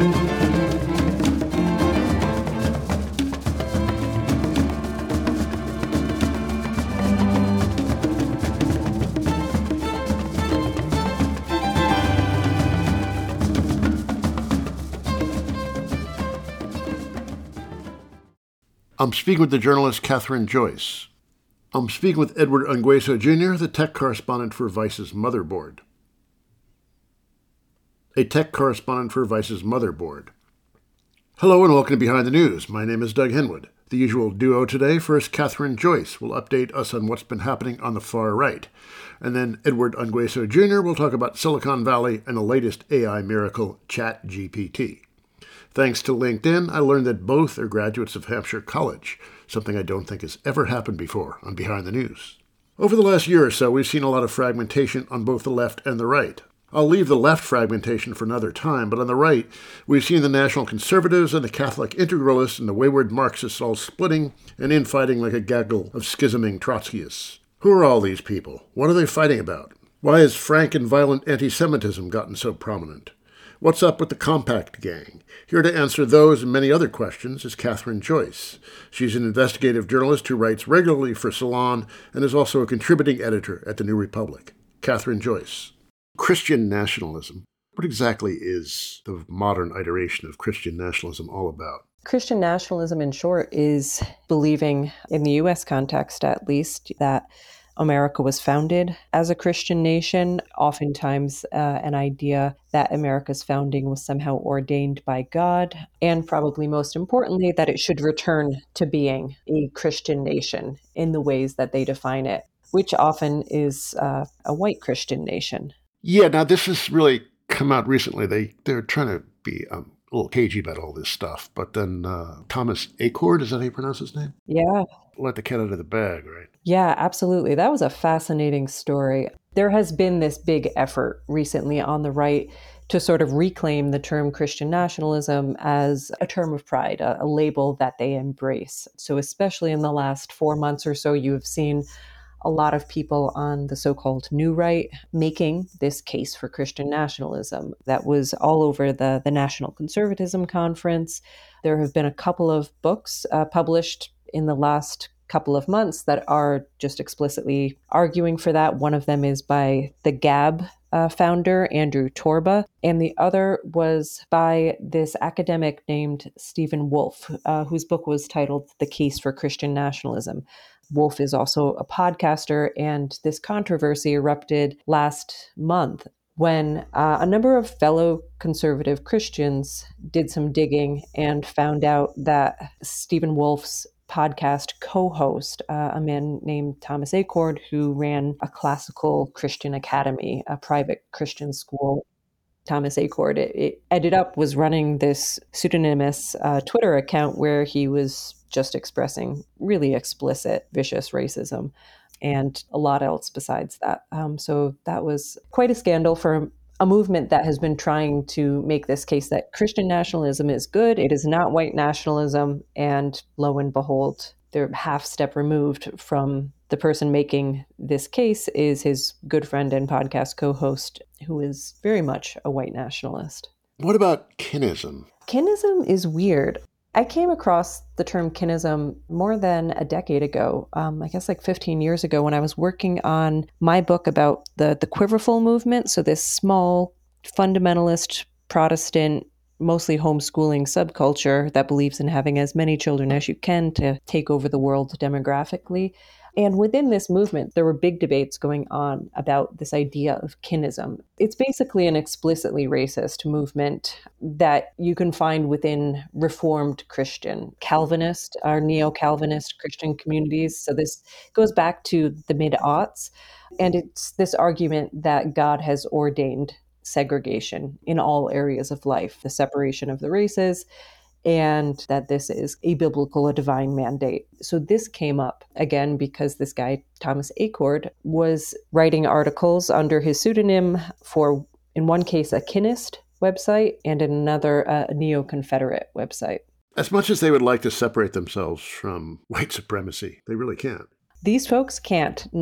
I'm speaking with the journalist Catherine Joyce. I'm speaking with Edward Ongweso Jr., the tech correspondent for Vice's Motherboard. A tech correspondent for Vice's Motherboard. Hello and welcome to Behind the News. My name is Doug Henwood. The usual duo today. First, Catherine Joyce will update us on what's been happening on the far right. And then Edward Ongweso Jr. will talk about Silicon Valley and the latest AI miracle, ChatGPT. Thanks to LinkedIn, I learned that both are graduates of Hampshire College, something I don't think has ever happened before on Behind the News. Over the last year or so, we've seen a lot of fragmentation on both the left and the right. I'll leave the left fragmentation for another time, but on the right, we've seen the National Conservatives and the Catholic Integralists and the wayward Marxists all splitting and infighting like a gaggle of schisming Trotskyists. Who are all these people? What are they fighting about? Why has frank and violent anti-Semitism gotten so prominent? What's up with the Compact Gang? Here to answer those and many other questions is Catherine Joyce. She's an investigative journalist who writes regularly for Salon and is also a contributing editor at The New Republic. Catherine Joyce. Christian nationalism. What exactly is the modern iteration of Christian nationalism all about? Christian nationalism, in short, is believing, in the U.S. context at least, that America was founded as a Christian nation, oftentimes an idea that America's founding was somehow ordained by God, and probably most importantly, that it should return to being a Christian nation in the ways that they define it, which often is a white Christian nation. Yeah, now this has really come out recently. They're trying to be a little cagey about all this stuff, but then Thomas Acord, is that how you pronounce his name? Yeah. Let the cat out of the bag, right? Yeah, absolutely. That was a fascinating story. There has been this big effort recently on the right to sort of reclaim the term Christian nationalism as a term of pride, a label that they embrace. So especially in the last 4 months or so, you have seen a lot of people on the so-called New Right making this case for Christian nationalism. That was all over the National Conservatism Conference. There have been a couple of books published in the last couple of months that are just explicitly arguing for that. One of them is by the Gab founder, Andrew Torba, and the other was by this academic named Stephen Wolfe, whose book was titled The Case for Christian Nationalism. Wolfe is also a podcaster, and this controversy erupted last month when a number of fellow conservative Christians did some digging and found out that Stephen Wolfe's podcast co-host, a man named Thomas Acord, who ran a classical Christian academy, a private Christian school. Thomas Acord, it ended up was running this pseudonymous Twitter account where he was just expressing really explicit, vicious racism and a lot else besides that. So that was quite a scandal for a movement that has been trying to make this case that Christian nationalism is good. It is not white nationalism. And lo and behold, they're half step removed from the person making this case is his good friend and podcast co-host, who is very much a white nationalist. What about kinism? Kinism is weird. I came across the term kinism more than a decade ago, I guess like 15 years ago, when I was working on my book about the Quiverful movement. So this small fundamentalist Protestant, mostly homeschooling subculture that believes in having as many children as you can to take over the world demographically. And within this movement, there were big debates going on about this idea of kinism. It's basically an explicitly racist movement that you can find within Reformed Christian, Calvinist or neo-Calvinist Christian communities. So this goes back to the mid-aughts. And it's this argument that God has ordained segregation in all areas of life, the separation of the races, and that this is a biblical, a divine mandate. So this came up again because this guy, Thomas Acord, was writing articles under his pseudonym for, in one case, a Kinist website, and in another, a neo-Confederate website. As much as they would like to separate themselves from white supremacy, they really can't. These folks can't, no.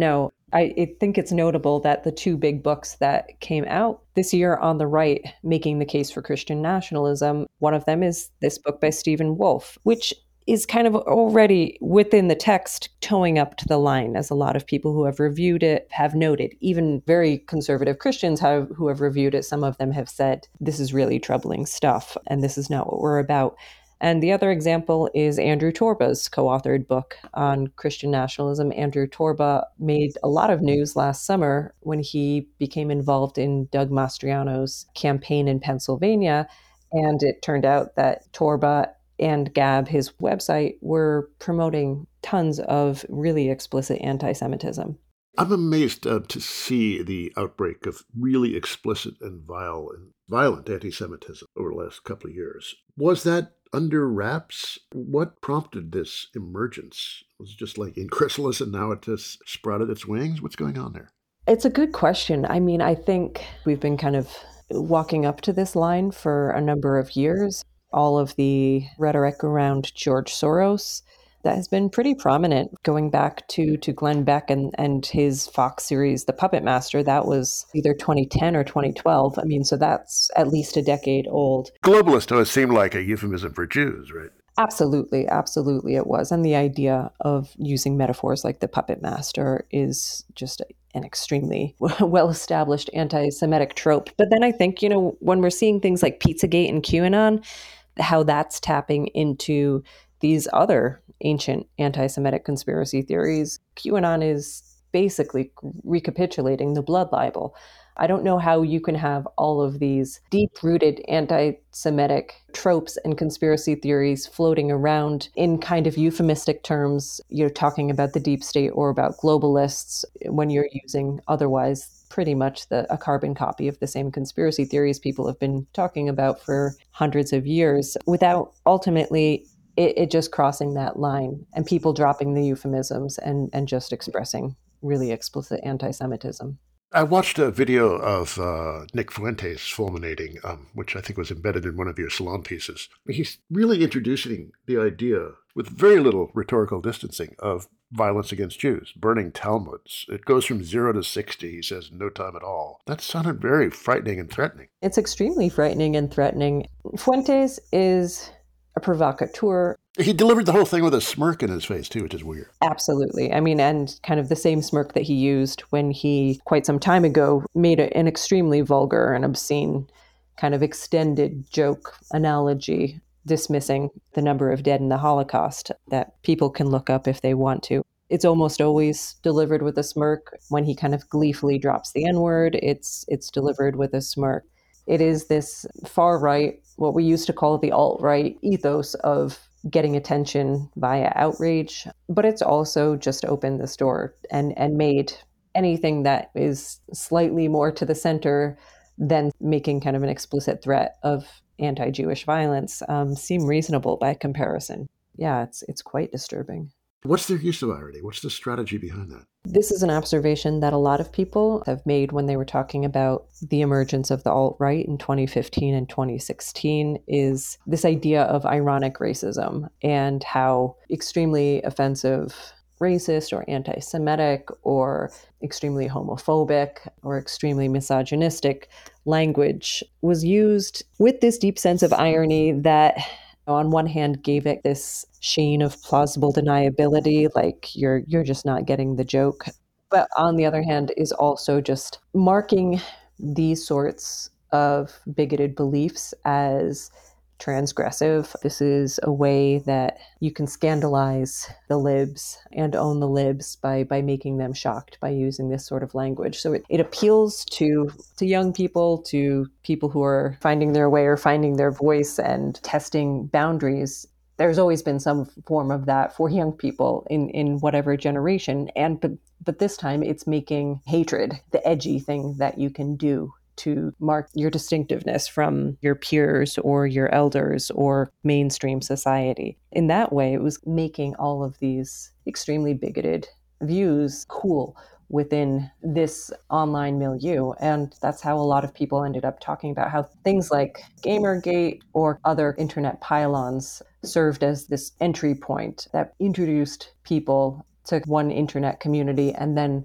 I think it's notable that the two big books that came out this year on the right making the case for Christian nationalism, one of them is this book by Stephen Wolfe, which is kind of already within the text towing up to the line, as a lot of people who have reviewed it have noted. Even very conservative Christians who have reviewed it, some of them have said, this is really troubling stuff, and this is not what we're about. And the other example is Andrew Torba's co-authored book on Christian nationalism. Andrew Torba made a lot of news last summer when he became involved in Doug Mastriano's campaign in Pennsylvania. And it turned out that Torba and Gab, his website, were promoting tons of really explicit anti-Semitism. I'm amazed to see the outbreak of really explicit and vile and violent anti-Semitism over the last couple of years. Was that under wraps? What prompted this emergence? Was it just like in chrysalis and now it just sprouted its wings? What's going on there? It's a good question. I mean, I think we've been kind of walking up to this line for a number of years. All of the rhetoric around George Soros that has been pretty prominent, going back to Glenn Beck and his Fox series, The Puppet Master. That was either 2010 or 2012. I mean, so that's at least a decade old. Globalist always seemed like a euphemism for Jews, right? Absolutely, absolutely it was. And the idea of using metaphors like the puppet master is just an extremely well-established anti-Semitic trope. But then I think, when we're seeing things like Pizzagate and QAnon, how that's tapping into these other ancient anti-Semitic conspiracy theories. QAnon is basically recapitulating the blood libel. I don't know how you can have all of these deep-rooted anti-Semitic tropes and conspiracy theories floating around in kind of euphemistic terms. You're talking about the deep state or about globalists when you're using otherwise pretty much a carbon copy of the same conspiracy theories people have been talking about for hundreds of years, without ultimately it just crossing that line and people dropping the euphemisms and just expressing really explicit anti-Semitism. I watched a video of Nick Fuentes fulminating, which I think was embedded in one of your Salon pieces. He's really introducing the idea, with very little rhetorical distancing, of violence against Jews, burning Talmuds. It goes from 0 to 60, he says, in no time at all. That sounded very frightening and threatening. It's extremely frightening and threatening. Fuentes is a provocateur. He delivered the whole thing with a smirk in his face, too, which is weird. Absolutely. I mean, and kind of the same smirk that he used when he, quite some time ago, made an extremely vulgar and obscene kind of extended joke analogy dismissing the number of dead in the Holocaust that people can look up if they want to. It's almost always delivered with a smirk. When he kind of gleefully drops the N-word, it's delivered with a smirk. It is this far right, what we used to call the alt-right ethos of getting attention via outrage, but it's also just opened this door and made anything that is slightly more to the center than making kind of an explicit threat of anti-Jewish violence seem reasonable by comparison. Yeah, it's quite disturbing. What's their use of irony? What's the strategy behind that? This is an observation that a lot of people have made when they were talking about the emergence of the alt-right in 2015 and 2016, is this idea of ironic racism and how extremely offensive racist or anti-Semitic or extremely homophobic or extremely misogynistic language was used with this deep sense of irony that on one hand gave it this sheen of plausible deniability, like you're just not getting the joke. But on the other hand is also just marking these sorts of bigoted beliefs as transgressive. This is a way that you can scandalize the libs and own the libs by making them shocked by using this sort of language. So it appeals to young people, to people who are finding their way or finding their voice and testing boundaries. There's always been some form of that for young people in whatever generation. But this time it's making hatred the edgy thing that you can do to mark your distinctiveness from your peers or your elders or mainstream society. In that way, it was making all of these extremely bigoted views cool within this online milieu. And that's how a lot of people ended up talking about how things like Gamergate or other internet pylons served as this entry point that introduced people to one internet community and then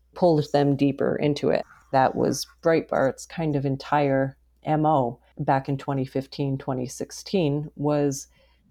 pulled them deeper into it. That was Breitbart's kind of entire MO back in 2015, 2016, was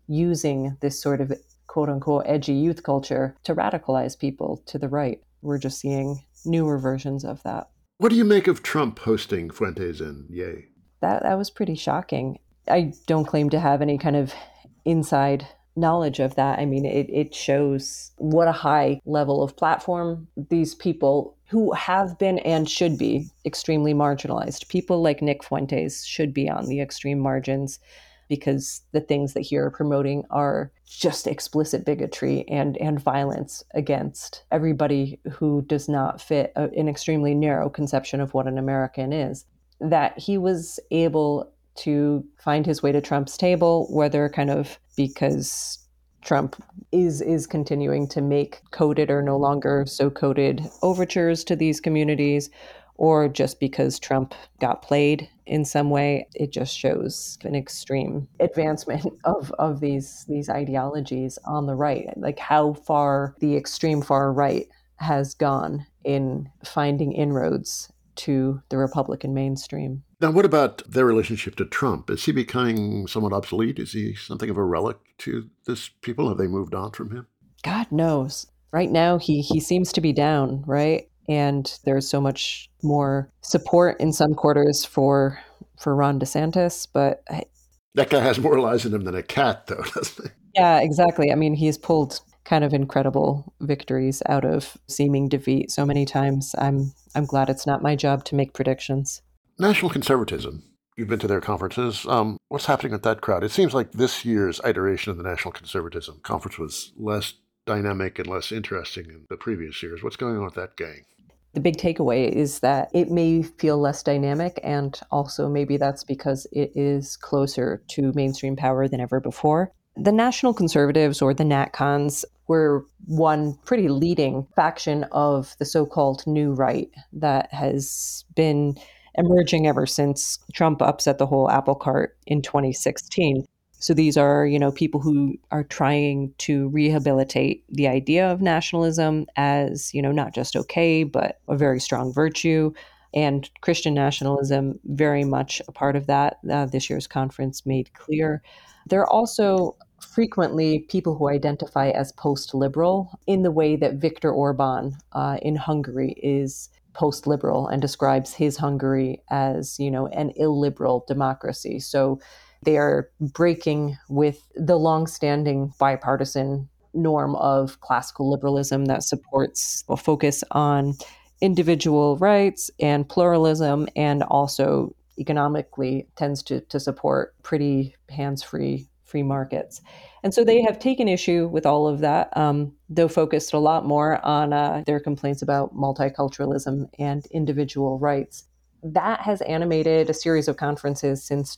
using this sort of quote unquote edgy youth culture to radicalize people to the right. We're just seeing newer versions of that. What do you make of Trump hosting Fuentes and Ye? That was pretty shocking. I don't claim to have any kind of inside knowledge of that. I mean, it shows what a high level of platform these people who have been and should be extremely marginalized. People like Nick Fuentes should be on the extreme margins because the things that he are promoting are just explicit bigotry and violence against everybody who does not fit an extremely narrow conception of what an American is. That he was able to find his way to Trump's table, whether kind of because Trump is continuing to make coded or no longer so coded overtures to these communities, or just because Trump got played in some way. It just shows an extreme advancement of these ideologies on the right, like how far the extreme far right has gone in finding inroads to the Republican mainstream. Now, what about their relationship to Trump? Is he becoming somewhat obsolete? Is he something of a relic to this people? Have they moved on from him? God knows. Right now, he seems to be down, right? And there's so much more support in some quarters for Ron DeSantis, but that guy has more lies in him than a cat, though, doesn't he? Yeah, exactly. I mean, he's pulled kind of incredible victories out of seeming defeat so many times. I'm glad it's not my job to make predictions. National conservatism. You've been to their conferences. What's happening with that crowd? It seems like this year's iteration of the National Conservatism Conference was less dynamic and less interesting than the previous years. What's going on with that gang? The big takeaway is that it may feel less dynamic, and also maybe that's because it is closer to mainstream power than ever before. The National Conservatives, or the NatCons, were one pretty leading faction of the so-called New Right that has been emerging ever since Trump upset the whole apple cart in 2016. So these are, people who are trying to rehabilitate the idea of nationalism as, not just okay, but a very strong virtue. And Christian nationalism, very much a part of that. This year's conference made clear. There are also frequently people who identify as post-liberal in the way that Viktor Orban in Hungary is post-liberal and describes his Hungary as, an illiberal democracy. So they are breaking with the longstanding bipartisan norm of classical liberalism that supports a focus on individual rights and pluralism, and also economically tends to support pretty hands-free free markets. And so they have taken issue with all of that, though focused a lot more on their complaints about multiculturalism and individual rights. That has animated a series of conferences since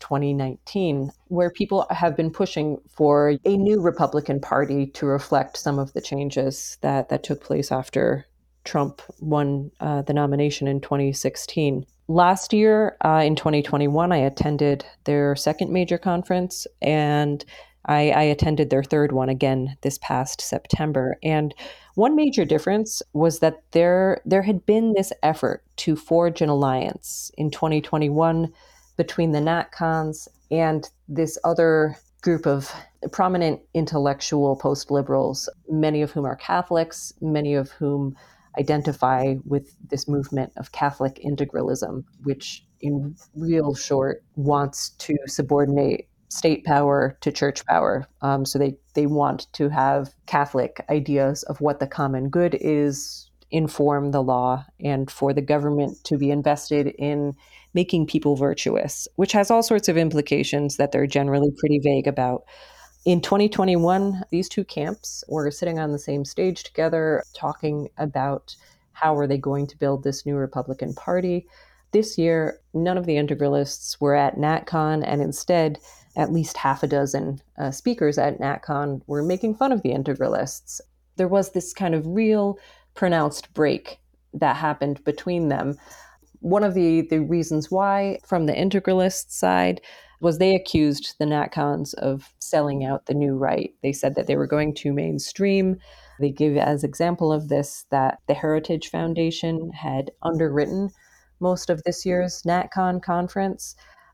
2019, where people have been pushing for a new Republican Party to reflect some of the changes that took place after Trump won the nomination in 2016. Last year, in 2021, I attended their second major conference, and I attended their third one again this past September. And one major difference was that there had been this effort to forge an alliance in 2021 between the NatCons and this other group of prominent intellectual post-liberals, many of whom are Catholics, many of whom identify with this movement of Catholic integralism, which in real short wants to subordinate state power to church power. So they want to have Catholic ideas of what the common good is inform the law, and for the government to be invested in making people virtuous, which has all sorts of implications that they're generally pretty vague about. In 2021, these two camps were sitting on the same stage together, talking about how are they going to build this new Republican Party. This year, none of the integralists were at NatCon, and instead, at least half a dozen speakers at NatCon were making fun of the integralists. There was this kind of real pronounced break that happened between them. One of the reasons why, from the integralist side, was they accused the NatCons of selling out the new right. They said that they were going too mainstream. They give as example of this that the Heritage Foundation had underwritten most of this year's NatCon conference,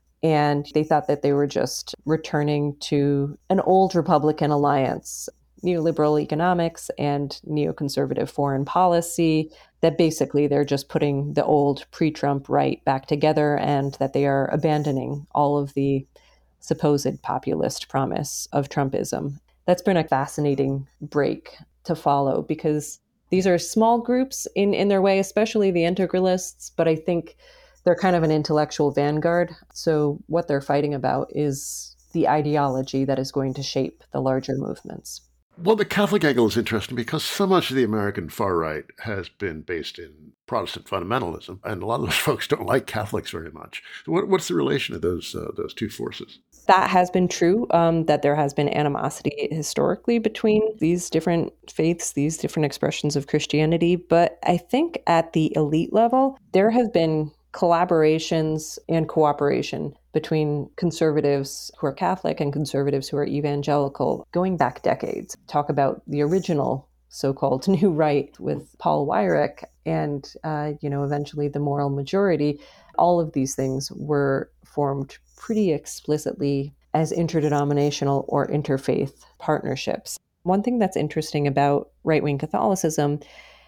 and they thought that they were just returning to an old Republican alliance, neoliberal economics and neoconservative foreign policy, that basically they're just putting the old pre-Trump right back together and that they are abandoning all of the supposed populist promise of Trumpism. That's been a fascinating break to follow because these are small groups in their way, especially the integralists, but I think they're kind of an intellectual vanguard. So what they're fighting about is the ideology that is going to shape the larger movements. Well, the Catholic angle is interesting because so much of the American far right has been based in Protestant fundamentalism, and a lot of those folks don't like Catholics very much. What's the relation of those two forces? That has been true, that there has been animosity historically between these different faiths, these different expressions of Christianity. But I think at the elite level, there have been collaborations and cooperation between conservatives who are Catholic and conservatives who are evangelical going back decades. Talk about the original so-called New Right with Paul Weyrich and, eventually the Moral Majority. All of these things were formed pretty explicitly as interdenominational or interfaith partnerships. One thing that's interesting about right-wing Catholicism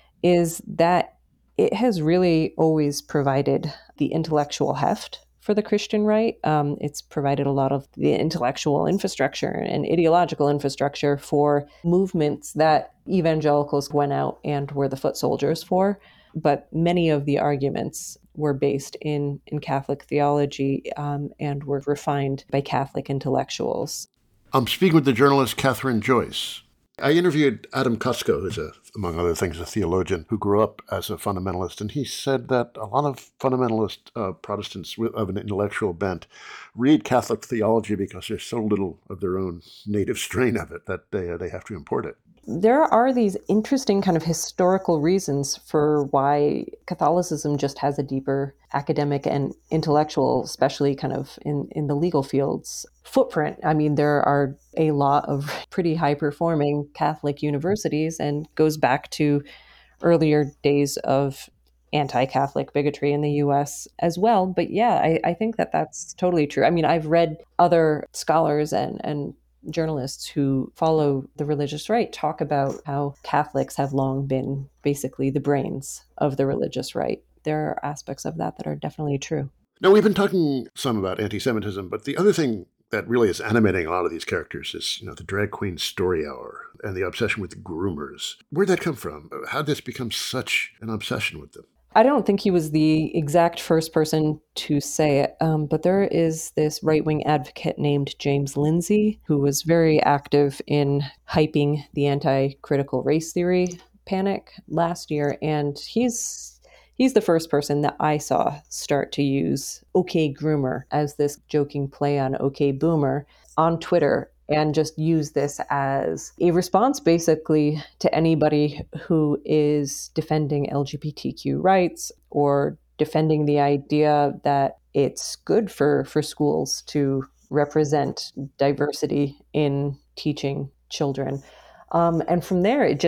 is that it has really always provided the intellectual heft for the Christian right. It's provided a lot of the intellectual infrastructure and ideological infrastructure for movements that evangelicals went out and were the foot soldiers for. But many of the arguments were based in Catholic theology and were refined by Catholic intellectuals. I'm speaking with the journalist Catherine Joyce. I interviewed Adam Kusko, who's, among other things, a theologian who grew up as a fundamentalist, and he said that a lot of fundamentalist Protestants of an intellectual bent read Catholic theology because there's so little of their own native strain of it that they have to import it. There are these interesting kind of historical reasons for why Catholicism just has a deeper academic and intellectual, especially kind of in the legal fields, footprint. I mean, there are a lot of pretty high-performing Catholic universities and goes back to earlier days of anti-Catholic bigotry in the US as well. But yeah, I think that that's totally true. I mean, I've read other scholars and journalists who follow the religious right talk about how Catholics have long been basically the brains of the religious right. There are aspects of that that are definitely true. Now, we've been talking some about anti-Semitism, but the other thing that really is animating a lot of these characters is, the drag queen story hour and the obsession with groomers. Where'd that come from? How did this become such an obsession with them? I don't think he was the exact first person to say it, but there is this right-wing advocate named James Lindsay, who was very active in hyping the anti-critical race theory panic last year, and he's the first person that I saw start to use OK Groomer as this joking play on OK Boomer on Twitter, and just use this as a response basically to anybody who is defending LGBTQ rights or defending the idea that it's good for schools to represent diversity in teaching children. And from there, it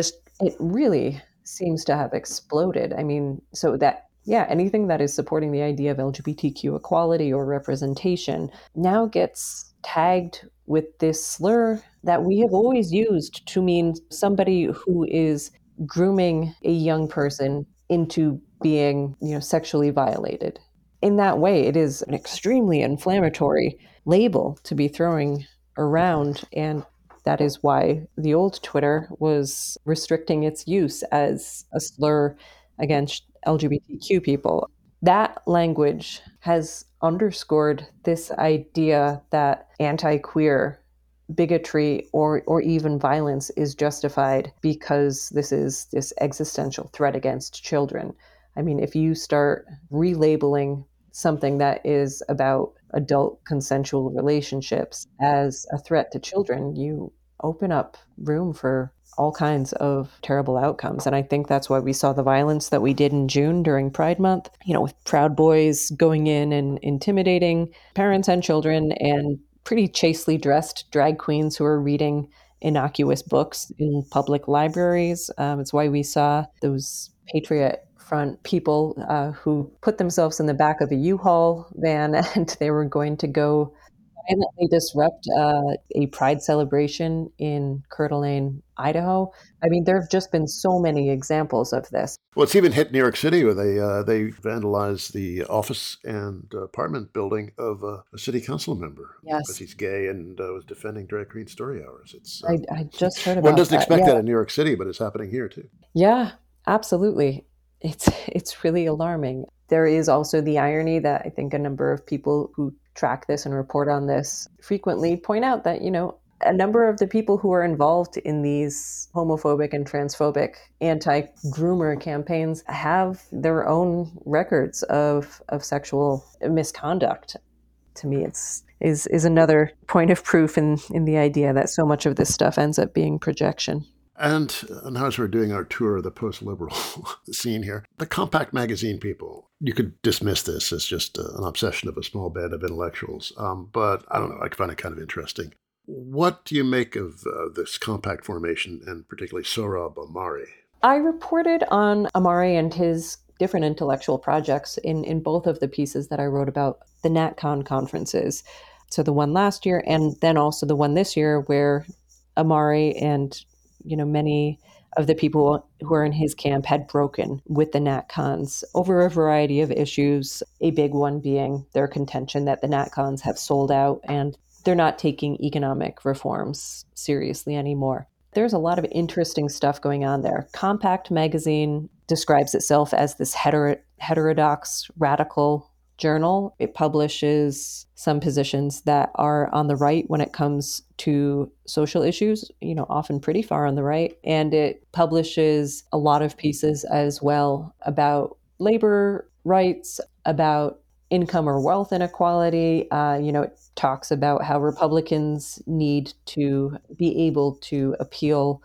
really seems to have exploded. I mean, so that, yeah, anything that is supporting the idea of LGBTQ equality or representation now gets tagged with this slur that we have always used to mean somebody who is grooming a young person into being, sexually violated. In that way, it is an extremely inflammatory label to be throwing around, and that is why the old Twitter was restricting its use as a slur against LGBTQ people. That language has underscored this idea that anti-queer bigotry or even violence is justified because this is this existential threat against children. I mean, if you start relabeling something that is about adult consensual relationships as a threat to children, you open up room for all kinds of terrible outcomes. And I think that's why we saw the violence that we did in June during Pride Month, with Proud Boys going in and intimidating parents and children, and pretty chastely dressed drag queens who are reading innocuous books in public libraries. It's why we saw those Patriot Front people who put themselves in the back of a U-Haul van and they were going to go violently disrupt a pride celebration in Coeur d'Alene, Idaho. I mean, there have just been so many examples of this. Well, it's even hit New York City where they vandalized the office and apartment building of a city council member because he's gay and was defending drag queen story hours. It's I just heard about one doesn't that. expect that in New York City, but it's happening here too. Yeah, absolutely. It's really alarming. There is also the irony that I think a number of people who track this and report on this frequently point out that, a number of the people who are involved in these homophobic and transphobic anti-groomer campaigns have their own records of sexual misconduct. To me, is another point of proof in the idea that so much of this stuff ends up being projection. And now as we're doing our tour of the post-liberal scene here, the Compact Magazine people, you could dismiss this as just an obsession of a small band of intellectuals. But I don't know, I find it kind of interesting. What do you make of this Compact formation and particularly Sohrab Ahmari? I reported on Ahmari and his different intellectual projects in both of the pieces that I wrote about the NatCon conferences. So the one last year and then also the one this year where Ahmari and many of the people who are in his camp had broken with the NatCons over a variety of issues, a big one being their contention that the NatCons have sold out and they're not taking economic reforms seriously anymore. There's a lot of interesting stuff going on there. Compact Magazine describes itself as this heterodox radical journal. It publishes some positions that are on the right when it comes to social issues, often pretty far on the right. And it publishes a lot of pieces as well about labor rights, about income or wealth inequality. It talks about how Republicans need to be able to appeal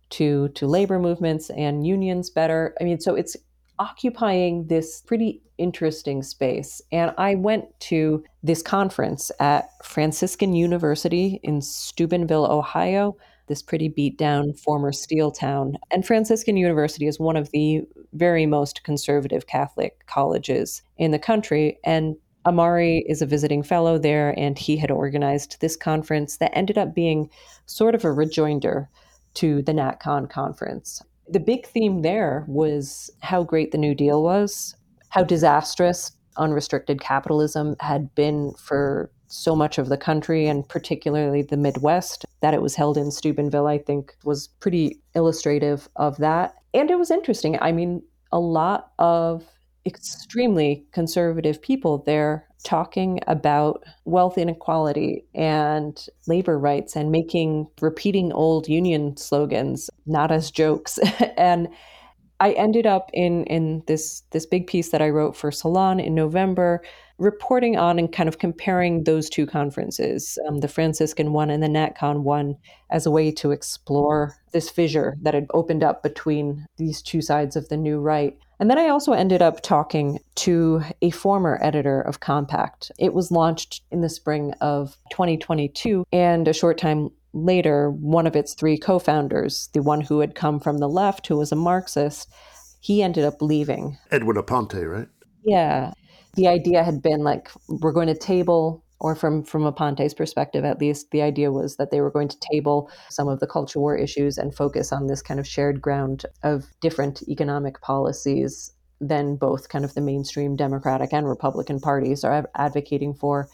to labor movements and unions better. I mean, so it's occupying this pretty interesting space. And I went to this conference at Franciscan University in Steubenville, Ohio, this pretty beat down former steel town. And Franciscan University is one of the very most conservative Catholic colleges in the country. And Ahmari is a visiting fellow there, and he had organized this conference that ended up being sort of a rejoinder to the NatCon conference. The big theme there was how great the New Deal was, how disastrous unrestricted capitalism had been for so much of the country, and particularly the Midwest. That it was held in Steubenville, I think, was pretty illustrative of that. And it was interesting. I mean, a lot of extremely conservative people there talking about wealth inequality and labor rights and repeating old union slogans, not as jokes. And I ended up in this big piece that I wrote for Salon in November, reporting on and kind of comparing those two conferences, the Franciscan one and the NatCon one, as a way to explore this fissure that had opened up between these two sides of the new right. And then I also ended up talking to a former editor of Compact. It was launched in the spring of 2022, and a short time later, one of its three co-founders, the one who had come from the left, who was a Marxist, he ended up leaving. Edwin Aponte, right? Yeah. The idea had been we're going to table, or from Aponte's perspective at least, the idea was that they were going to table some of the culture war issues and focus on this kind of shared ground of different economic policies than both kind of the mainstream Democratic and Republican parties are advocating for.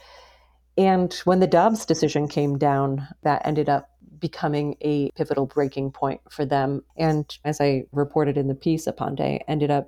And when the Dobbs decision came down, that ended up becoming a pivotal breaking point for them. And as I reported in the piece, Aponte ended up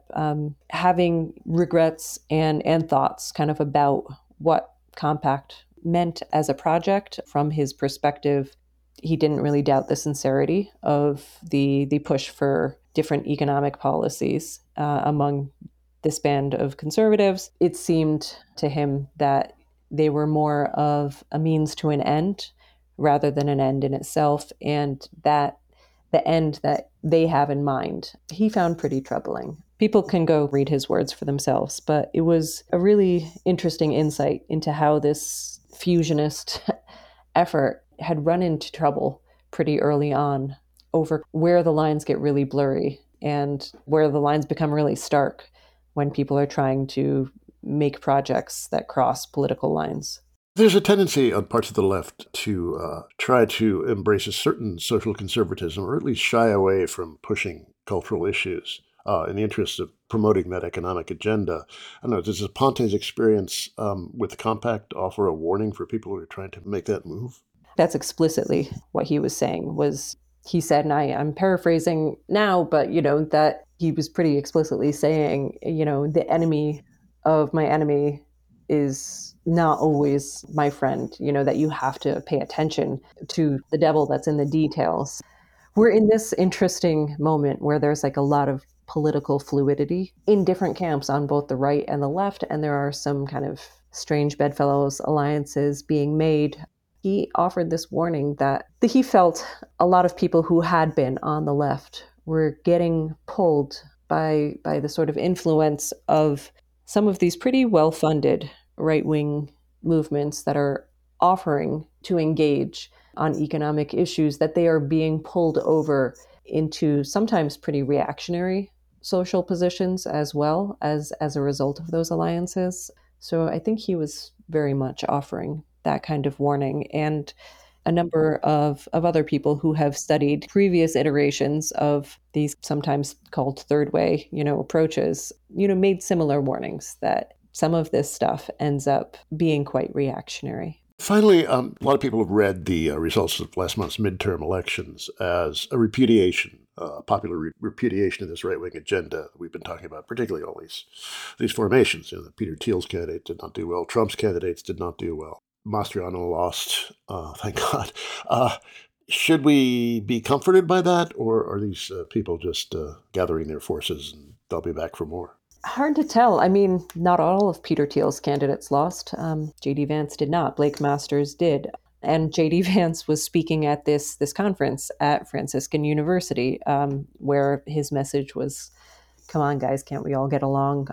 having regrets and thoughts kind of about what Compact meant as a project. From his perspective, he didn't really doubt the sincerity of the push for different economic policies among this band of conservatives. It seemed to him that they were more of a means to an end rather than an end in itself, and that the end that they have in mind, he found pretty troubling. People can go read his words for themselves, but it was a really interesting insight into how this fusionist effort had run into trouble pretty early on over where the lines get really blurry and where the lines become really stark when people are trying to make projects that cross political lines. There's a tendency on parts of the left to try to embrace a certain social conservatism, or at least shy away from pushing cultural issues in the interest of promoting that economic agenda. I don't know, does Aponte's experience with the compact offer a warning for people who are trying to make that move? That's explicitly what he was saying. He said, and I'm paraphrasing now, but, that he was pretty explicitly saying, the enemy of my enemy is not always my friend, that you have to pay attention to the devil that's in the details. We're in this interesting moment where there's like a lot of political fluidity in different camps on both the right and the left, and there are some kind of strange bedfellows alliances being made. He offered this warning that he felt a lot of people who had been on the left were getting pulled by the sort of influence of some of these pretty well-funded right-wing movements that are offering to engage on economic issues, that they are being pulled over into sometimes pretty reactionary social positions as well as a result of those alliances. So I think he was very much offering that kind of warning. And a number of other people who have studied previous iterations of these sometimes called third way, approaches, made similar warnings that some of this stuff ends up being quite reactionary. Finally, a lot of people have read the results of last month's midterm elections as a repudiation, popular repudiation of this right-wing agenda that we've been talking about, particularly all these formations. Peter Thiel's candidate did not do well. Trump's candidates did not do well. Mastriano lost, thank God. Should we be comforted by that, or are these people just gathering their forces and they'll be back for more? Hard to tell. I mean, not all of Peter Thiel's candidates lost. J.D. Vance did not. Blake Masters did. And J.D. Vance was speaking at this conference at Franciscan University, where his message was, come on, guys, can't we all get along?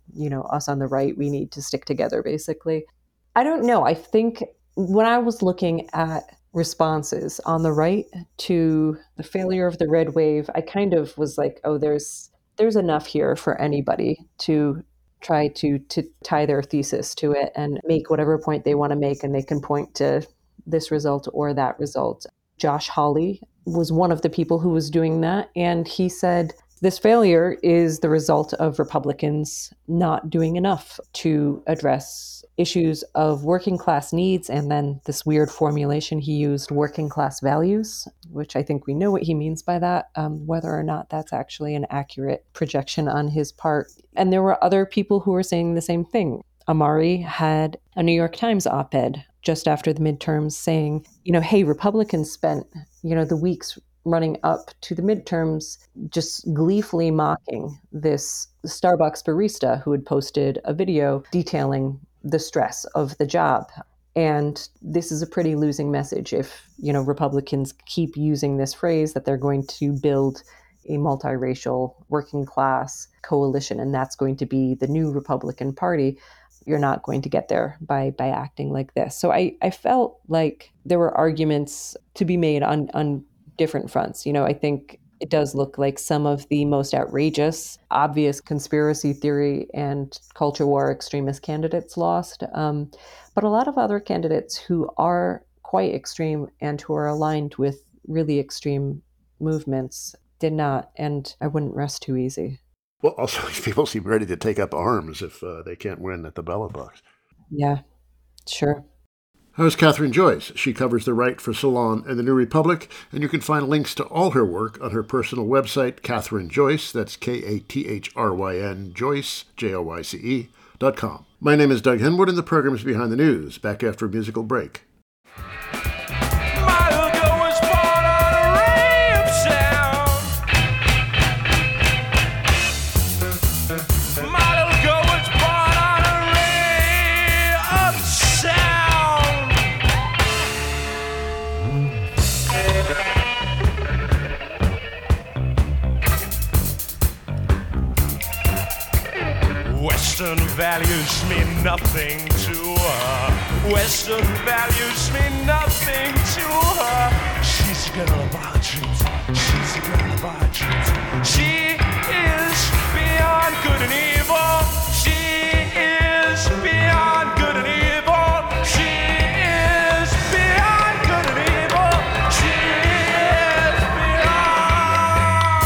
Us on the right, we need to stick together, basically. I don't know. I think when I was looking at responses on the right to the failure of the red wave, I kind of was like, oh, there's enough here for anybody to try to tie their thesis to it and make whatever point they want to make, and they can point to this result or that result. Josh Hawley was one of the people who was doing that, and he said, this failure is the result of Republicans not doing enough to address issues of working class needs, and then this weird formulation he used, working class values, which I think we know what he means by that, whether or not that's actually an accurate projection on his part. And there were other people who were saying the same thing. Amari had a New York Times op-ed just after the midterms saying, hey, Republicans spent, the weeks running up to the midterms just gleefully mocking this Starbucks barista who had posted a video detailing the stress of the job. And this is a pretty losing message if, Republicans keep using this phrase that they're going to build a multiracial working class coalition, and that's going to be the new Republican Party. You're not going to get there by acting like this. So I felt like there were arguments to be made on different fronts. I think it does look like some of the most outrageous, obvious conspiracy theory and culture war extremist candidates lost. But a lot of other candidates who are quite extreme and who are aligned with really extreme movements did not. And I wouldn't rest too easy. Well, also, people seem ready to take up arms if they can't win at the ballot box. Yeah, sure. How's Kathryn Joyce? She covers the right for Salon and the New Republic, and you can find links to all her work on her personal website, Kathryn Joyce, that's Kathryn Joyce, JOYCE.com. My name is Doug Henwood, and the program is Behind the News, back after a musical break. values mean nothing to her. Western values mean nothing to her. She's a girl of our dreams. She's a girl of our dreams. She is beyond good and evil. She is beyond good and evil. She is beyond good and evil. She is beyond.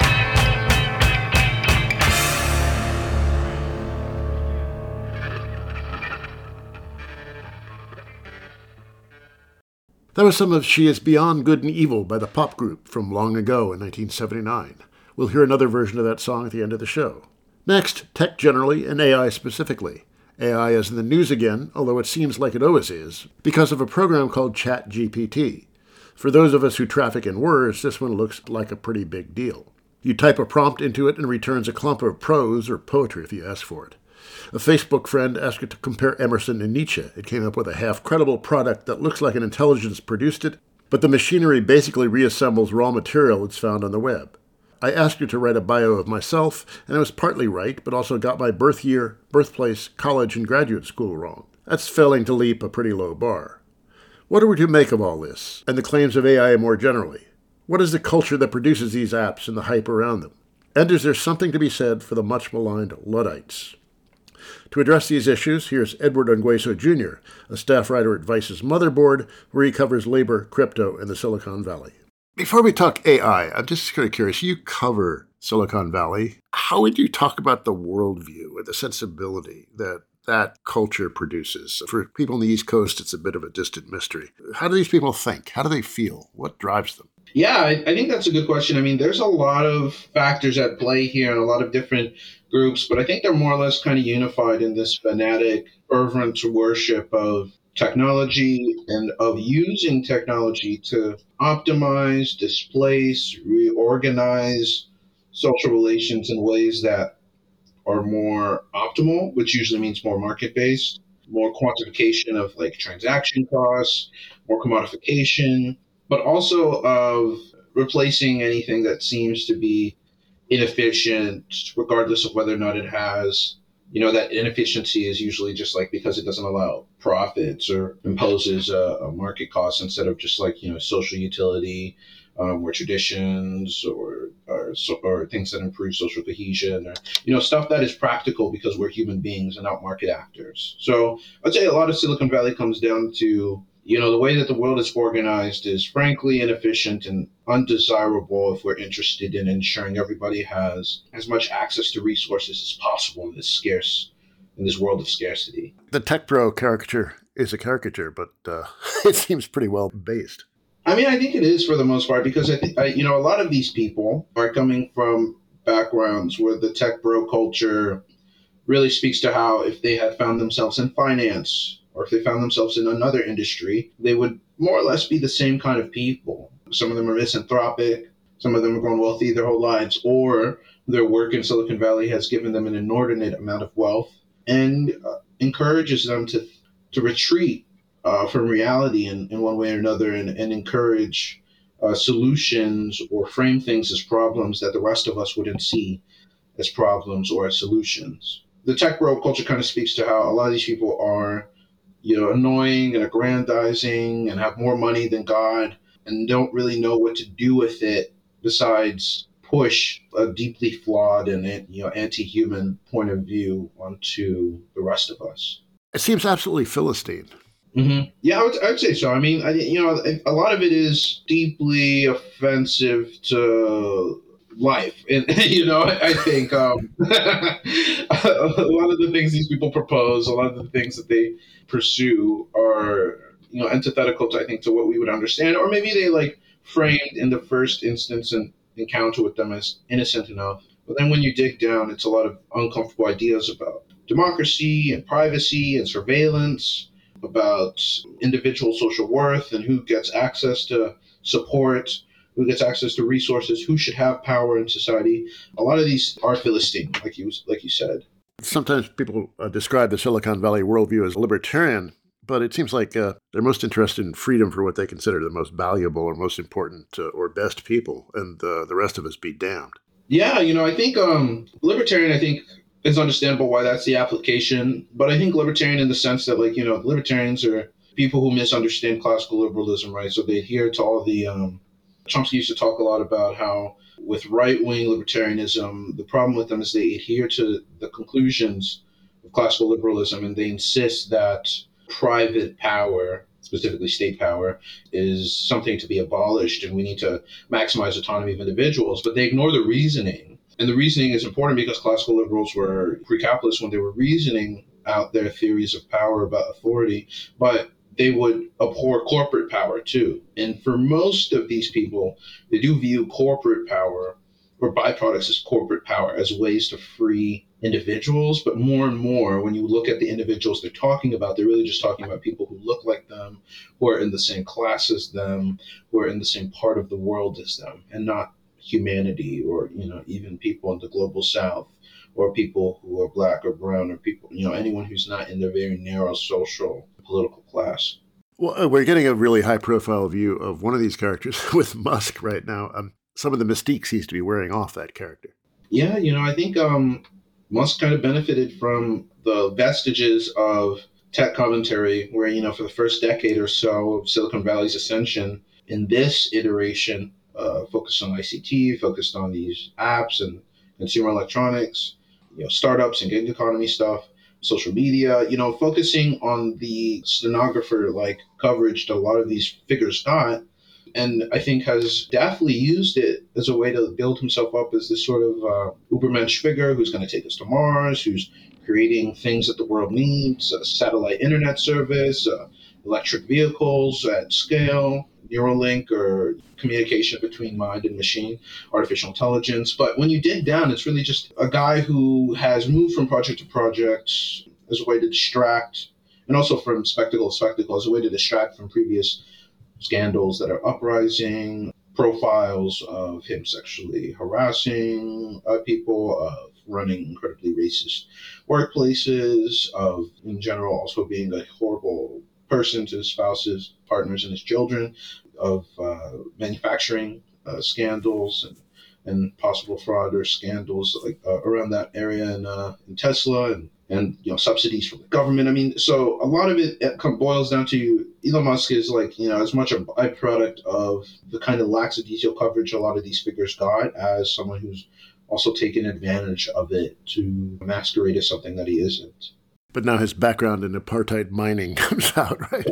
That was some of She Is Beyond Good and Evil by the pop group from long ago in 1979. We'll hear another version of that song at the end of the show. Next, tech generally and AI specifically. AI is in the news again, although it seems like it always is, because of a program called ChatGPT. For those of us who traffic in words, this one looks like a pretty big deal. You type a prompt into it and it returns a clump of prose or poetry if you ask for it. A Facebook friend asked it to compare Emerson and Nietzsche. It came up with a half-credible product that looks like an intelligence produced it, but the machinery basically reassembles raw material it's found on the web. I asked it to write a bio of myself, and it was partly right, but also got my birth year, birthplace, college, and graduate school wrong. That's failing to leap a pretty low bar. What are we to make of all this, and the claims of AI more generally? What is the culture that produces these apps and the hype around them? And is there something to be said for the much-maligned Luddites? To address these issues, here's Edward Ongweso Jr., a staff writer at Vice's Motherboard, where he covers labor, crypto, and the Silicon Valley. Before we talk AI, I'm just kind of curious. You cover Silicon Valley. How would you talk about the worldview and the sensibility that that culture produces? For people on the East Coast, it's a bit of a distant mystery. How do these people think? How do they feel? What drives them? Yeah, I think that's a good question. I mean, there's a lot of factors at play here and a lot of different groups, but I think they're more or less kind of unified in this fanatic, fervent worship of technology and of using technology to optimize, displace, reorganize social relations in ways that are more optimal, which usually means more market-based, more quantification of like transaction costs, more commodification, but also of replacing anything that seems to be inefficient, regardless of whether or not it has, that inefficiency is usually just like because it doesn't allow profits or imposes a market cost instead of just like, social utility or traditions or things that improve social cohesion or, stuff that is practical because we're human beings and not market actors. So I'd say a lot of Silicon Valley comes down to, the way that the world is organized is frankly inefficient and undesirable if we're interested in ensuring everybody has as much access to resources as possible in this world of scarcity. The tech bro caricature is a caricature, but it seems pretty well based. I mean, I think it is for the most part because a lot of these people are coming from backgrounds where the tech bro culture really speaks to how if they had found themselves in finance or if they found themselves in another industry, they would more or less be the same kind of people. Some of them are misanthropic, some of them have grown wealthy their whole lives, or their work in Silicon Valley has given them an inordinate amount of wealth and encourages them to retreat from reality in one way or another and encourage solutions or frame things as problems that the rest of us wouldn't see as problems or as solutions. The tech bro culture kind of speaks to how a lot of these people are annoying and aggrandizing and have more money than God and don't really know what to do with it besides push a deeply flawed and anti-human point of view onto the rest of us. It seems absolutely Philistine. Mm-hmm. Yeah, I would say so. I mean, a lot of it is deeply offensive to life. And, I think a lot of the things these people propose, a lot of the things that they pursue are, antithetical to, I think, to what we would understand, or maybe they like framed in the first instance and encounter with them as innocent enough. But then when you dig down, it's a lot of uncomfortable ideas about democracy and privacy and surveillance, about individual social worth and who gets access to support, who gets access to resources, who should have power in society. A lot of these are Philistine, like you said. Sometimes people describe the Silicon Valley worldview as libertarian, but it seems like they're most interested in freedom for what they consider the most valuable or most important or best people, and the rest of us be damned. Yeah, I think libertarian, I think, it's understandable why that's the application. But I think libertarian in the sense that, like, libertarians are people who misunderstand classical liberalism, right? So they adhere to all the, Chomsky used to talk a lot about how with right-wing libertarianism, the problem with them is they adhere to the conclusions of classical liberalism, and they insist that private power, specifically state power, is something to be abolished, and we need to maximize autonomy of individuals. But they ignore the reasoning. And the reasoning is important because classical liberals were pre-capitalist when they were reasoning out their theories of power about authority, but they would abhor corporate power too. And for most of these people, they do view corporate power or byproducts as corporate power as ways to free individuals. But more and more, when you look at the individuals they're talking about, they're really just talking about people who look like them, who are in the same class as them, who are in the same part of the world as them, and not humanity or, even people in the global south or people who are black or brown or people, anyone who's not in their very narrow social political class. Well, we're getting a really high-profile view of one of these characters with Musk right now. Some of the mystique seems to be wearing off that character. Yeah, I think Musk kind of benefited from the vestiges of tech commentary where, for the first decade or so of Silicon Valley's ascension, in this iteration, focused on ICT, focused on these apps and consumer electronics, startups and gig economy stuff, social media, focusing on the stenographer-like coverage that a lot of these figures got, and I think has definitely used it as a way to build himself up as this sort of Ubermensch figure who's going to take us to Mars, who's creating things that the world needs, satellite internet service, electric vehicles at scale, Neuralink or communication between mind and machine, artificial intelligence. But when you dig down, it's really just a guy who has moved from project to project as a way to distract, and also from spectacle to spectacle as a way to distract from previous scandals that are uprising, profiles of him sexually harassing people, of running incredibly racist workplaces, of, in general, also being a horrible person to his spouses, partners, and his children, of manufacturing scandals and possible fraud or scandals like around that area in Tesla and subsidies from the government. I mean, so a lot of it boils down to Elon Musk is like, as much a byproduct of the kind of lackadaisical coverage a lot of these figures got as someone who's also taken advantage of it to masquerade as something that he isn't. But now his background in apartheid mining comes out, right?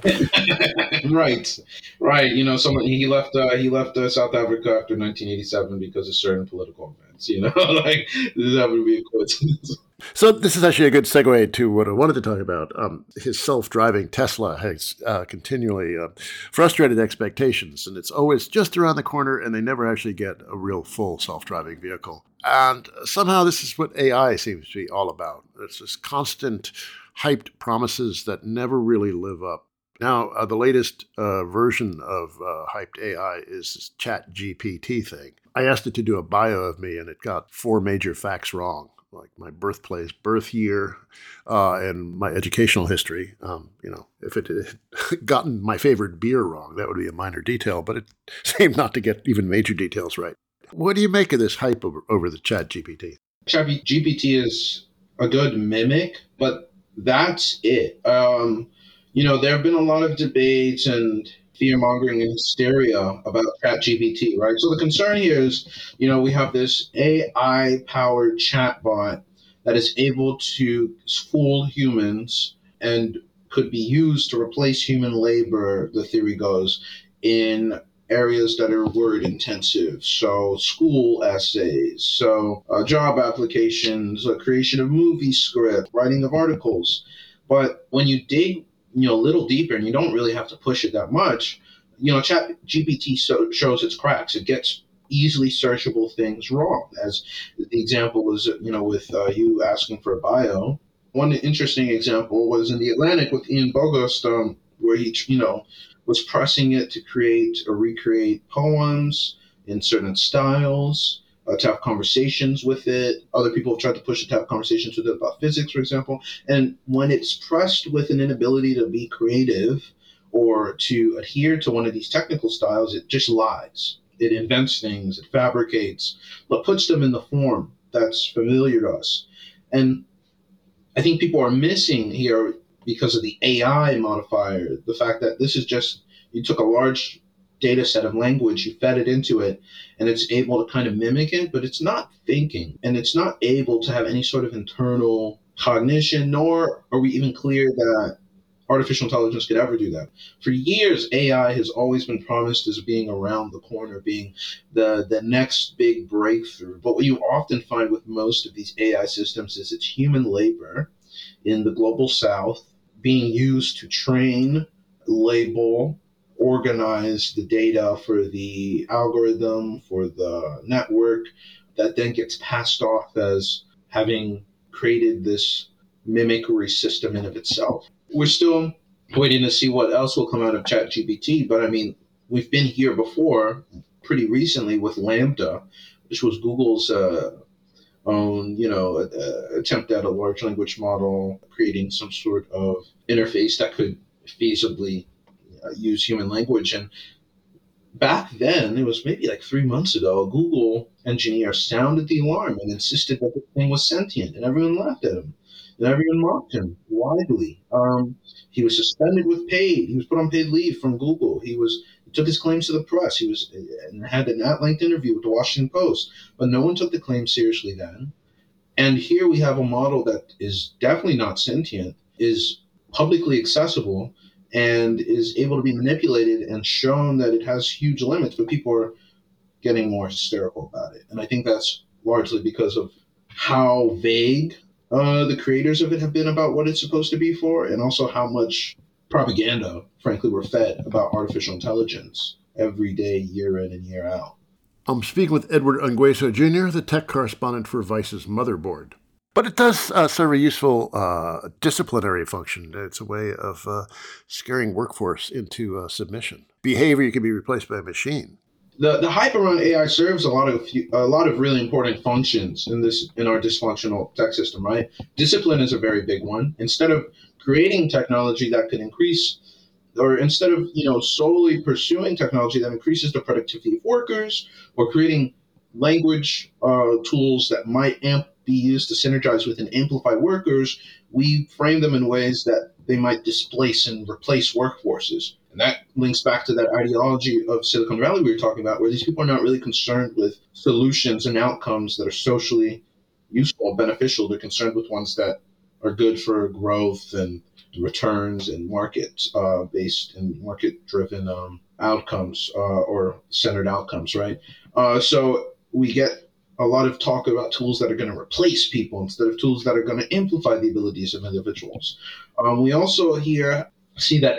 Right. He left South Africa after 1987 because of certain political events. Like this happened to be a coincidence. So this is actually a good segue to what I wanted to talk about. His self-driving Tesla has continually frustrated expectations, and it's always just around the corner, and they never actually get a real full self-driving vehicle. And somehow this is what AI seems to be all about. It's this constant hyped promises that never really live up. Now, the latest version of hyped AI is this ChatGPT thing. I asked it to do a bio of me, and it got 4 major facts wrong, like my birthplace, birth year, and my educational history. If it had gotten my favorite beer wrong, that would be a minor detail, but it seemed not to get even major details right. What do you make of this hype over the ChatGPT? ChatGPT is a good mimic, but that's it. There have been a lot of debates and fear-mongering and hysteria about ChatGPT, right? So the concern here is, we have this AI-powered chatbot that is able to fool humans and could be used to replace human labor, the theory goes, in areas that are word intensive. So school essays, so job applications, creation of movie script, writing of articles. But when you dig, a little deeper, and you don't really have to push it that much, ChatGPT shows its cracks. It gets easily searchable things wrong. As the example was, with you asking for a bio. One interesting example was in The Atlantic with Ian Bogost, where he, was pressing it to create or recreate poems in certain styles, to have conversations with it. Other people have tried to push it to have conversations with it about physics, for example. And when it's pressed with an inability to be creative or to adhere to one of these technical styles, it just lies. It invents things, it fabricates, but puts them in the form that's familiar to us. And I think people are missing here because of the AI modifier, the fact that this is just, you took a large data set of language, you fed it into it, and it's able to kind of mimic it, but it's not thinking, and it's not able to have any sort of internal cognition, nor are we even clear that artificial intelligence could ever do that. For years, AI has always been promised as being around the corner, being the next big breakthrough. But what you often find with most of these AI systems is it's human labor in the global south being used to train, label, organize the data for the algorithm, for the network, that then gets passed off as having created this mimicry system in of itself. We're still waiting to see what else will come out of ChatGPT, but I mean, we've been here before pretty recently with Lambda, which was Google's own, attempt at a large language model, creating some sort of interface that could feasibly use human language. And back then, it was maybe like 3 months ago, a Google engineer sounded the alarm and insisted that the thing was sentient, and everyone laughed at him. And everyone mocked him widely. He was suspended with paid. He was put on paid leave from Google. He took his claims to the press. He was and had an at-length interview with the Washington Post, but no one took the claim seriously then. And here we have a model that is definitely not sentient, is publicly accessible, and is able to be manipulated and shown that it has huge limits, but people are getting more hysterical about it. And I think that's largely because of how vague the creators of it have been about what it's supposed to be for, and also how much propaganda, frankly, we're fed about artificial intelligence every day, year in and year out. I'm speaking with Edward Ongweso Jr., the tech correspondent for Vice's Motherboard. But it does serve a useful disciplinary function. It's a way of scaring workforce into submission. Behavior can be replaced by a machine. The hype around AI serves a lot of really important functions in our dysfunctional tech system, right? Discipline is a very big one. Instead of creating technology that could increase, or instead of solely pursuing technology that increases the productivity of workers, or creating language tools that might be used to synergize with and amplify workers, we frame them in ways that they might displace and replace workforces. And that links back to that ideology of Silicon Valley we were talking about, where these people are not really concerned with solutions and outcomes that are socially useful, beneficial. They're concerned with ones that are good for growth and returns and market-based and market-driven outcomes or centered outcomes, right? So we get a lot of talk about tools that are going to replace people instead of tools that are going to amplify the abilities of individuals. We also here see that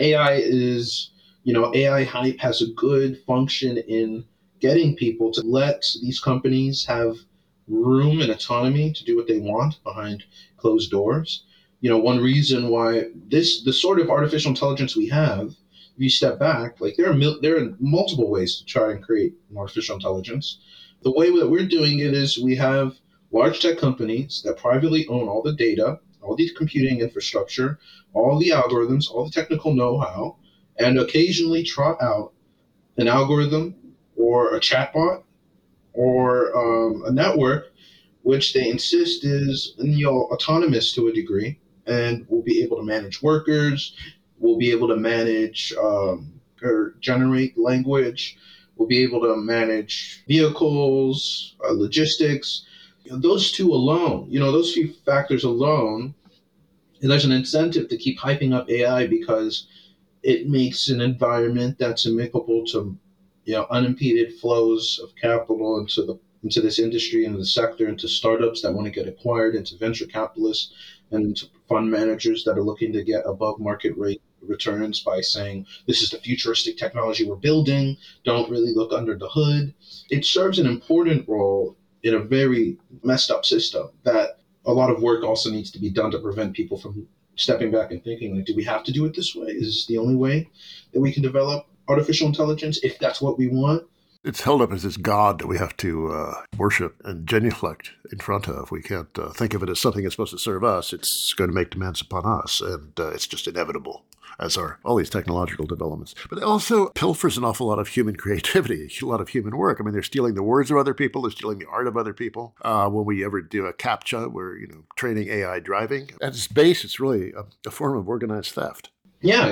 AI hype has a good function in getting people to let these companies have room and autonomy to do what they want behind closed doors. One reason why the sort of artificial intelligence we have, if you step back, like there are multiple ways to try and create an artificial intelligence. The way that we're doing it is we have large tech companies that privately own all the data, all the computing infrastructure, all the algorithms, all the technical know-how, and occasionally trot out an algorithm or a chatbot or a network, which they insist is autonomous to a degree, and will be able to manage workers, will be able to manage or generate language, will be able to manage vehicles, logistics. Those two alone, those few factors alone, there's an incentive to keep hyping up AI because it makes an environment that's amicable to, unimpeded flows of capital into this industry, into the sector, into startups that want to get acquired, into venture capitalists, and into fund managers that are looking to get above market rate returns by saying, this is the futuristic technology we're building, don't really look under the hood. It serves an important role in a very messed up system that a lot of work also needs to be done to prevent people from stepping back and thinking, like, do we have to do it this way? Is this the only way that we can develop artificial intelligence if that's what we want? It's held up as this god that we have to worship and genuflect in front of. We can't think of it as something that's supposed to serve us. It's going to make demands upon us, and it's just inevitable. as are all these technological developments. But it also pilfers an awful lot of human creativity, a lot of human work. I mean, they're stealing the words of other people. They're stealing the art of other people. When we ever do a CAPTCHA, we're, training AI driving. At its base, it's really a form of organized theft. Yeah,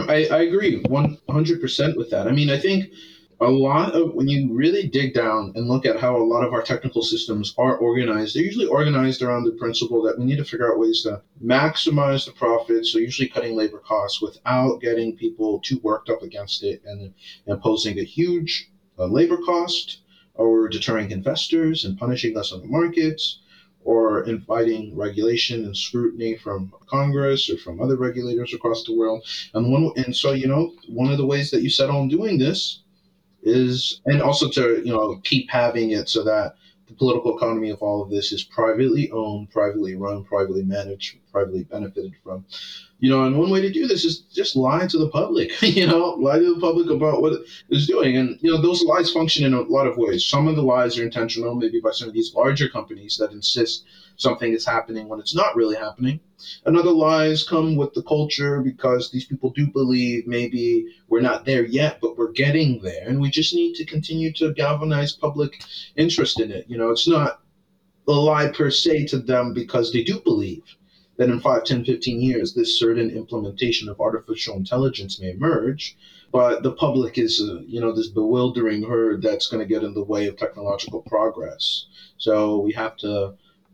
I agree 100% with that. I mean, I think a lot of, when you really dig down and look at how a lot of our technical systems are organized, they're usually organized around the principle that we need to figure out ways to maximize the profits, so usually cutting labor costs without getting people too worked up against it and imposing a huge labor cost, or deterring investors and punishing us on the markets, or inviting regulation and scrutiny from Congress or from other regulators across the world. And so, one of the ways that you settle on doing this is, and also to, keep having it so that the political economy of all of this is privately owned, privately run, privately managed, privately benefited from. And one way to do this is just lie to the public, lie to the public about what it's doing. And, those lies function in a lot of ways. Some of the lies are intentional, maybe by some of these larger companies that insist something is happening when it's not really happening. And other lies come with the culture because these people do believe maybe we're not there yet, but we're getting there. And we just need to continue to galvanize public interest in it. It's not a lie per se to them because they do believe that in 5, 10, 15 years, this certain implementation of artificial intelligence may emerge. But the public is, this bewildering herd that's going to get in the way of technological progress. So we have to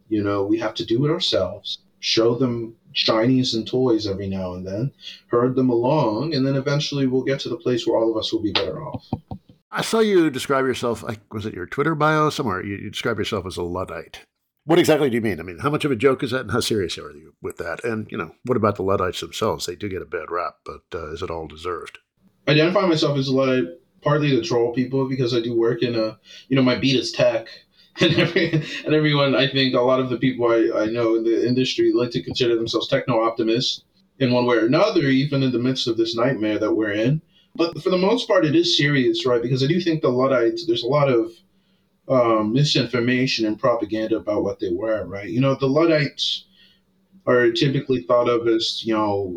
do it ourselves, show them shinies and toys every now and then, herd them along, and then eventually we'll get to the place where all of us will be better off. I saw you describe yourself, was it your Twitter bio somewhere? You describe yourself as a Luddite. What exactly do you mean? I mean, how much of a joke is that, and how serious are you with that? And, what about the Luddites themselves? They do get a bad rap, but is it all deserved? I identify myself as a Luddite partly to troll people because I do work in my beat is tech. And everyone, I think a lot of the people I know in the industry like to consider themselves techno-optimists in one way or another, even in the midst of this nightmare that we're in. But for the most part, it is serious, right? Because I do think the Luddites, there's a lot of misinformation and propaganda about what they were, right? The Luddites are typically thought of as,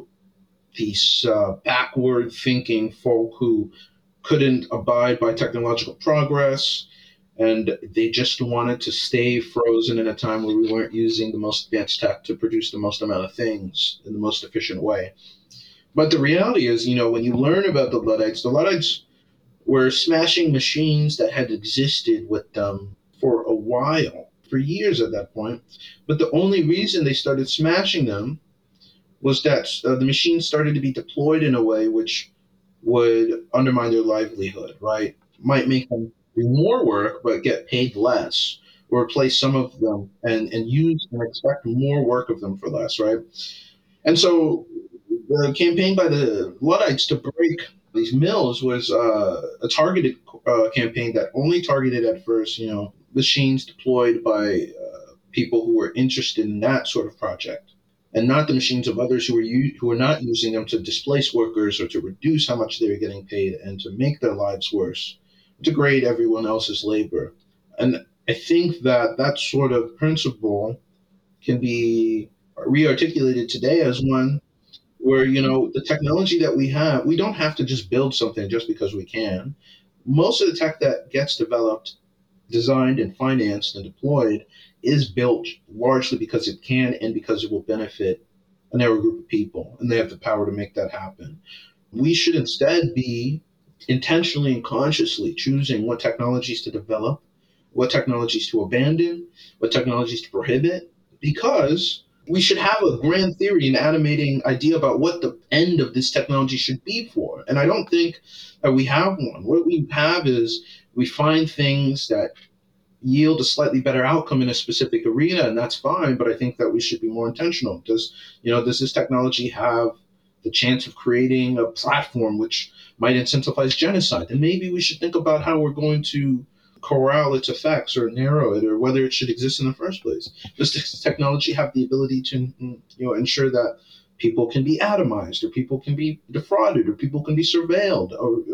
these backward-thinking folk who couldn't abide by technological progress, and they just wanted to stay frozen in a time where we weren't using the most advanced tech to produce the most amount of things in the most efficient way. But the reality is, when you learn about the Luddites were smashing machines that had existed with them for a while, for years at that point. But the only reason they started smashing them was that the machines started to be deployed in a way which would undermine their livelihood, right? Might make them do more work, but get paid less, or replace some of them and use and expect more work of them for less, right? And so the campaign by the Luddites to break these mills was a targeted campaign that only targeted at first, machines deployed by people who were interested in that sort of project, and not the machines of others who were not using them to displace workers or to reduce how much they were getting paid and to make their lives worse, degrade everyone else's labor. And I think that sort of principle can be rearticulated today as one where, the technology that we have, we don't have to just build something just because we can. Most of the tech that gets developed, designed and financed and deployed is built largely because it can and because it will benefit a narrow group of people, and they have the power to make that happen. We should instead be intentionally and consciously choosing what technologies to develop, what technologies to abandon, what technologies to prohibit, because we should have a grand theory, an animating idea about what the end of this technology should be for. And I don't think that we have one. What we have is we find things that yield a slightly better outcome in a specific arena, and that's fine, but I think that we should be more intentional. Does this technology have the chance of creating a platform which might incentivize genocide? And maybe we should think about how we're going to corral its effects or narrow it, or whether it should exist in the first place. Does this technology have the ability to ensure that people can be atomized, or people can be defrauded, or people can be surveilled,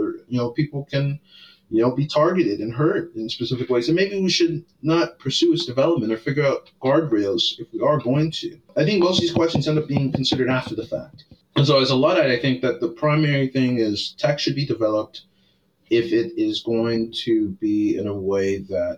or people can be targeted and hurt in specific ways? And maybe we should not pursue its development or figure out guardrails if we are going to. I think most of these questions end up being considered after the fact. And so as a Luddite, I think that the primary thing is tech should be developed if it is going to be in a way that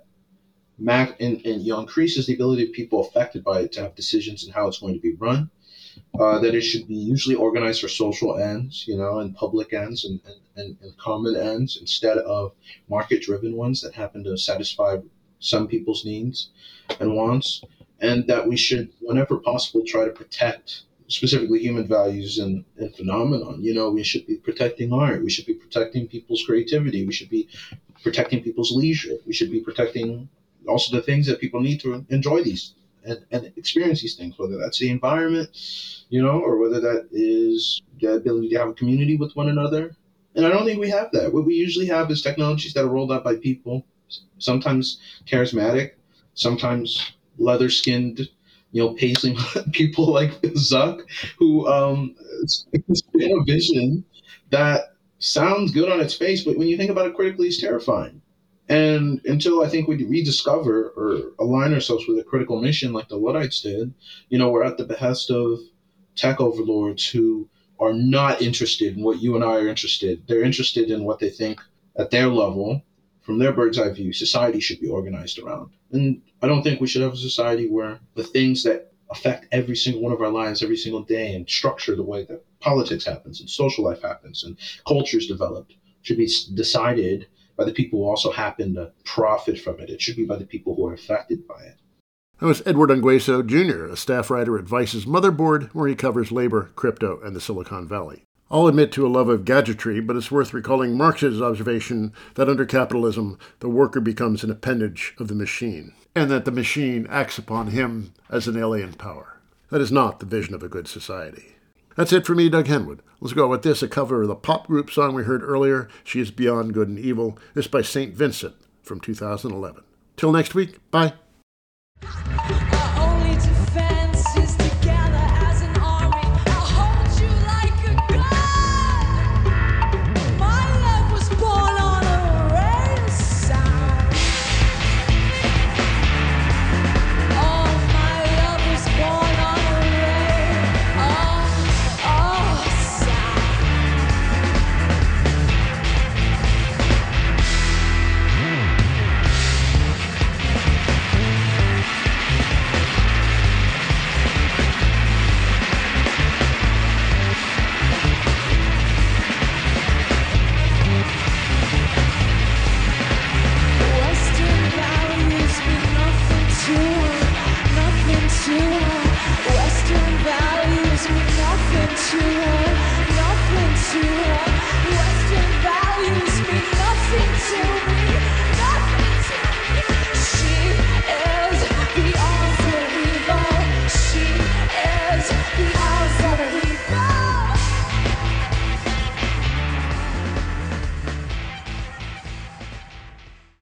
increases the ability of people affected by it to have decisions in how it's going to be run. That it should be usually organized for social ends, and public ends and common ends instead of market-driven ones that happen to satisfy some people's needs and wants. And that we should, whenever possible, try to protect specifically human values and phenomenon. We should be protecting art. We should be protecting people's creativity. We should be protecting people's leisure. We should be protecting also the things that people need to enjoy these and experience these things, whether that's the environment, or whether that is the ability to have a community with one another. And I don't think we have that. What we usually have is technologies that are rolled out by people, sometimes charismatic, sometimes leather-skinned, paisley people like Zuck, who spin a vision that sounds good on its face, but when you think about it critically, it's terrifying. And until I think we rediscover or align ourselves with a critical mission like the Luddites did, we're at the behest of tech overlords who are not interested in what you and I are interested. They're interested in what they think at their level, from their bird's eye view, society should be organized around. And I don't think we should have a society where the things that affect every single one of our lives every single day and structure the way that politics happens and social life happens and culture is developed should be decided by the people who also happen to profit from it. It should be by the people who are affected by it. That was Edward Ongweso Jr., a staff writer at Vice's Motherboard, where he covers labor, crypto, and the Silicon Valley. I'll admit to a love of gadgetry, but it's worth recalling Marx's observation that under capitalism, the worker becomes an appendage of the machine, and that the machine acts upon him as an alien power. That is not the vision of a good society. That's it for me, Doug Henwood. Let's go with this, a cover of the pop group song we heard earlier, She is Beyond Good and Evil. This by St. Vincent from 2011. Till next week, bye.